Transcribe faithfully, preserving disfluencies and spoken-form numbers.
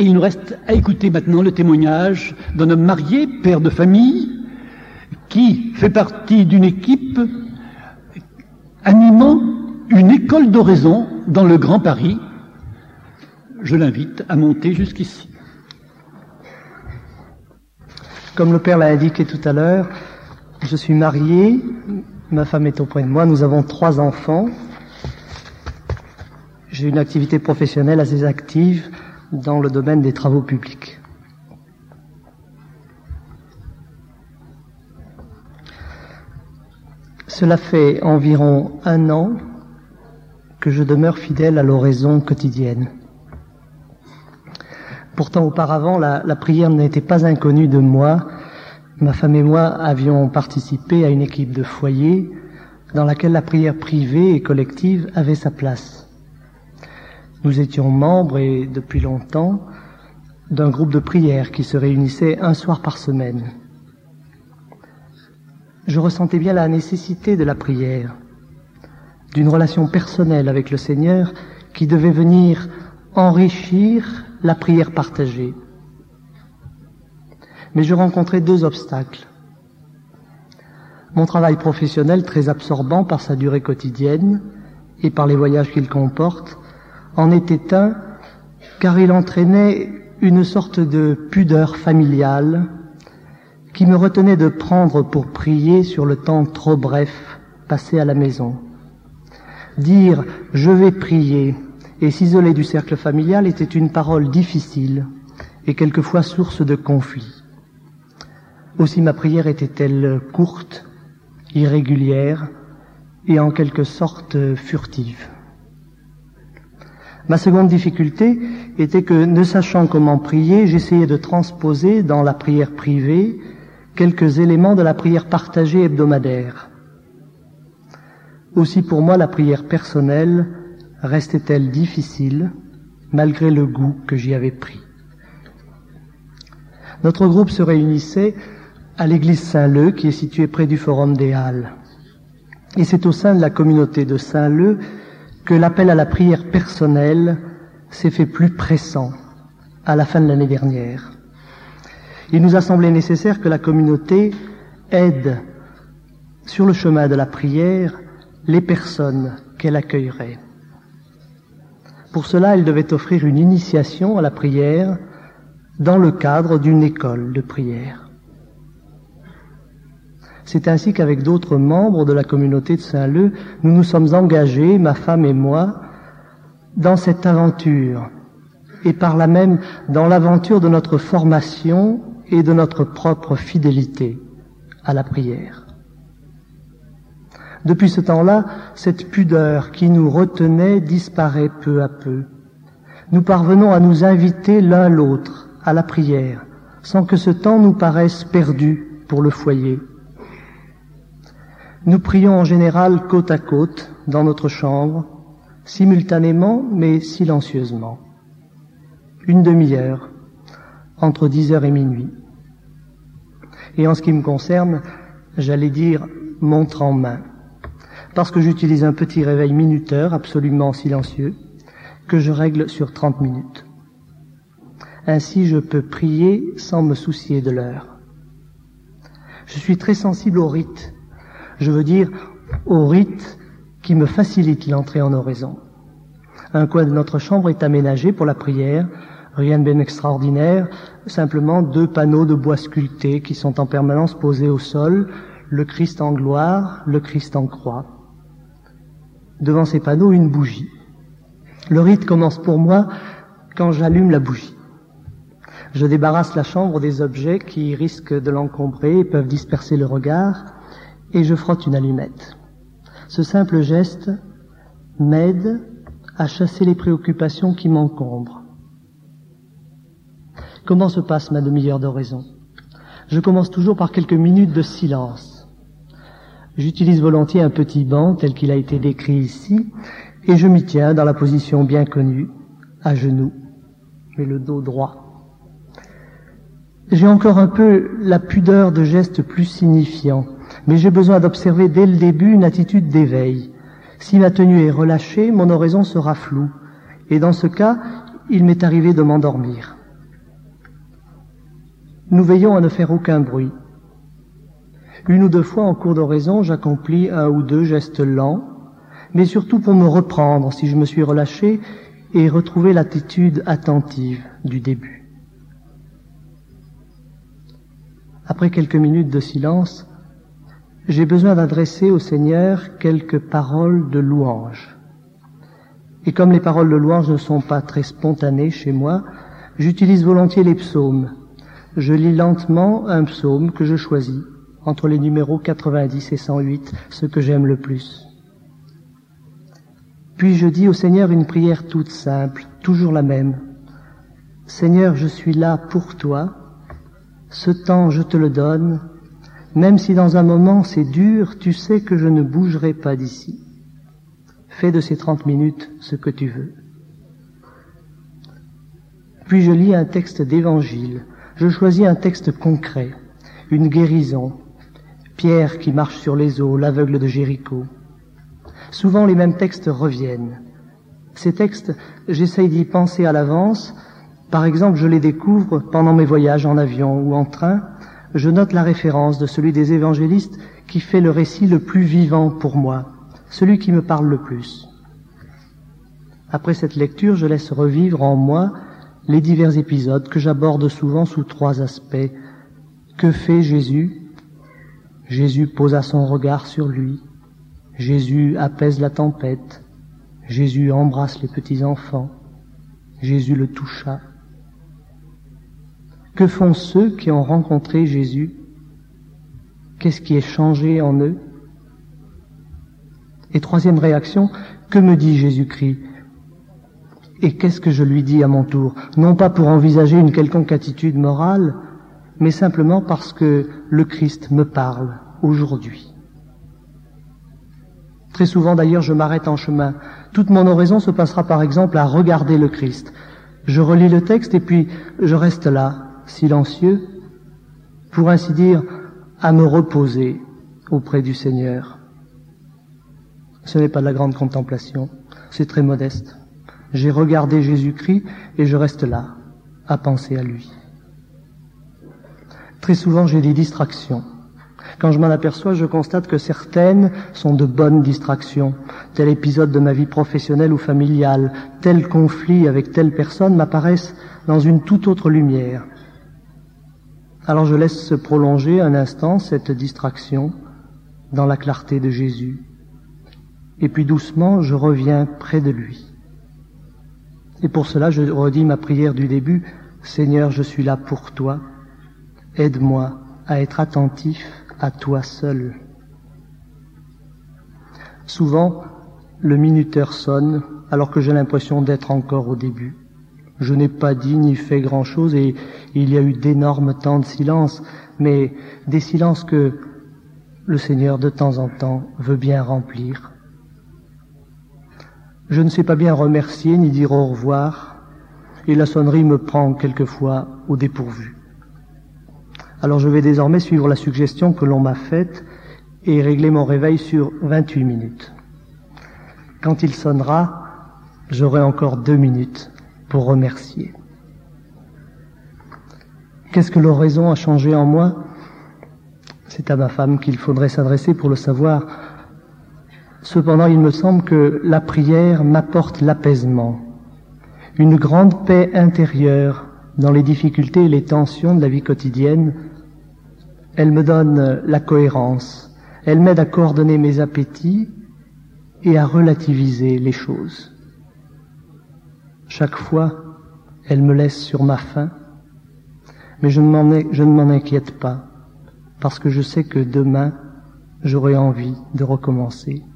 Et il nous reste à écouter maintenant le témoignage d'un homme marié, père de famille, qui fait partie d'une équipe animant une école d'oraison dans le Grand Paris. Je l'invite à monter jusqu'ici. Comme le père l'a indiqué tout à l'heure, je suis marié, ma femme est auprès de moi, nous avons trois enfants. J'ai une activité professionnelle assez active dans le domaine des travaux publics. Cela fait environ un an que je demeure fidèle à l'oraison quotidienne. Pourtant, auparavant, la, la prière n'était pas inconnue de moi. Ma femme et moi avions participé à une équipe de foyer dans laquelle la prière privée et collective avait sa place. Nous étions membres, et depuis longtemps, d'un groupe de prière qui se réunissait un soir par semaine. Je ressentais bien la nécessité de la prière, d'une relation personnelle avec le Seigneur qui devait venir enrichir la prière partagée. Mais je rencontrais deux obstacles. Mon travail professionnel, très absorbant par sa durée quotidienne et par les voyages qu'il comporte, en était un, car il entraînait une sorte de pudeur familiale qui me retenait de prendre pour prier sur le temps trop bref passé à la maison. Dire « je vais prier » et s'isoler du cercle familial était une parole difficile et quelquefois source de conflit. Aussi ma prière était-elle courte, irrégulière et en quelque sorte furtive. Ma seconde difficulté était que, ne sachant comment prier, j'essayais de transposer dans la prière privée quelques éléments de la prière partagée hebdomadaire. Aussi pour moi, la prière personnelle restait-elle difficile, malgré le goût que j'y avais pris. Notre groupe se réunissait à l'église Saint-Leu, qui est située près du Forum des Halles. Et c'est au sein de la communauté de Saint-Leu que l'appel à la prière personnelle s'est fait plus pressant à la fin de l'année dernière. Il nous a semblé nécessaire que la communauté aide sur le chemin de la prière les personnes qu'elle accueillerait. Pour cela, elle devait offrir une initiation à la prière dans le cadre d'une école de prière. C'est ainsi qu'avec d'autres membres de la communauté de Saint-Leu, nous nous sommes engagés, ma femme et moi, dans cette aventure, et par là même dans l'aventure de notre formation et de notre propre fidélité à la prière. Depuis ce temps-là, cette pudeur qui nous retenait disparaît peu à peu. Nous parvenons à nous inviter l'un l'autre à la prière, sans que ce temps nous paraisse perdu pour le foyer. Nous prions en général côte à côte, dans notre chambre, simultanément mais silencieusement. Une demi-heure, entre dix heures et minuit. Et en ce qui me concerne, j'allais dire montre en main, parce que j'utilise un petit réveil minuteur absolument silencieux, que je règle sur trente minutes. Ainsi, je peux prier sans me soucier de l'heure. Je suis très sensible au rite. Je veux dire au rite qui me facilite l'entrée en oraison. Un coin de notre chambre est aménagé pour la prière, rien de bien extraordinaire, simplement deux panneaux de bois sculptés qui sont en permanence posés au sol, le Christ en gloire, le Christ en croix. Devant ces panneaux, une bougie. Le rite commence pour moi quand j'allume la bougie. Je débarrasse la chambre des objets qui risquent de l'encombrer et peuvent disperser le regard, et je frotte une allumette. Ce simple geste m'aide à chasser les préoccupations qui m'encombrent. Comment se passe ma demi-heure d'oraison? Je commence toujours par quelques minutes de silence. J'utilise volontiers un petit banc tel qu'il a été décrit ici, et je m'y tiens dans la position bien connue, à genoux, mais le dos droit. J'ai encore un peu la pudeur de gestes plus signifiants, mais j'ai besoin d'observer dès le début une attitude d'éveil. Si ma tenue est relâchée, mon oraison sera floue, et dans ce cas, il m'est arrivé de m'endormir. Nous veillons à ne faire aucun bruit. Une ou deux fois en cours d'oraison, j'accomplis un ou deux gestes lents, mais surtout pour me reprendre si je me suis relâché et retrouver l'attitude attentive du début. Après quelques minutes de silence, j'ai besoin d'adresser au Seigneur quelques paroles de louange. Et comme les paroles de louange ne sont pas très spontanées chez moi, j'utilise volontiers les psaumes. Je lis lentement un psaume que je choisis, entre les numéros quatre-vingt-dix et cent huit, ce que j'aime le plus. Puis je dis au Seigneur une prière toute simple, toujours la même. Seigneur, je suis là pour toi, ce temps je te le donne, même si dans un moment c'est dur, tu sais que je ne bougerai pas d'ici. Fais de ces trente minutes ce que tu veux. Puis je lis un texte d'évangile. Je choisis un texte concret, une guérison, Pierre qui marche sur les eaux, l'aveugle de Jéricho. Souvent les mêmes textes reviennent. Ces textes, j'essaye d'y penser à l'avance. Par exemple, je les découvre pendant mes voyages en avion ou en train. Je note la référence de celui des évangélistes qui fait le récit le plus vivant pour moi, celui qui me parle le plus. Après cette lecture, je laisse revivre en moi les divers épisodes que j'aborde souvent sous trois aspects. Que fait Jésus? Jésus posa son regard sur lui. Jésus apaise la tempête. Jésus embrasse les petits-enfants. Jésus le toucha. Que font ceux qui ont rencontré Jésus? Qu'est-ce qui est changé en eux? Et troisième réaction, que me dit Jésus-Christ? Et qu'est-ce que je lui dis à mon tour? Non pas pour envisager une quelconque attitude morale, mais simplement parce que le Christ me parle aujourd'hui. Très souvent d'ailleurs, je m'arrête en chemin. Toute mon oraison se passera par exemple à regarder le Christ. Je relis le texte et puis je reste là, silencieux, pour ainsi dire, à me reposer auprès du Seigneur. Ce n'est pas de la grande contemplation, c'est très modeste. J'ai regardé Jésus-Christ et je reste là, à penser à lui. Très souvent, j'ai des distractions. Quand je m'en aperçois, je constate que certaines sont de bonnes distractions. Tel épisode de ma vie professionnelle ou familiale, tel conflit avec telle personne m'apparaissent dans une toute autre lumière. Alors je laisse se prolonger un instant cette distraction dans la clarté de Jésus. Et puis doucement, je reviens près de lui. Et pour cela, je redis ma prière du début. Seigneur, je suis là pour toi. Aide-moi à être attentif à toi seul. Souvent, le minuteur sonne alors que j'ai l'impression d'être encore au début. Je n'ai pas dit ni fait grand-chose et il y a eu d'énormes temps de silence, mais des silences que le Seigneur de temps en temps veut bien remplir. Je ne sais pas bien remercier ni dire au revoir, et la sonnerie me prend quelquefois au dépourvu. Alors je vais désormais suivre la suggestion que l'on m'a faite et régler mon réveil sur vingt-huit minutes. Quand il sonnera, j'aurai encore deux minutes pour remercier. Qu'est-ce que l'oraison a changé en moi? C'est à ma femme qu'il faudrait s'adresser pour le savoir. Cependant, il me semble que la prière m'apporte l'apaisement, une grande paix intérieure dans les difficultés et les tensions de la vie quotidienne. Elle me donne la cohérence, elle m'aide à coordonner mes appétits et à relativiser les choses. Chaque fois, elle me laisse sur ma faim, mais je ne m'en, je ne m'en inquiète pas, parce que je sais que demain, j'aurai envie de recommencer.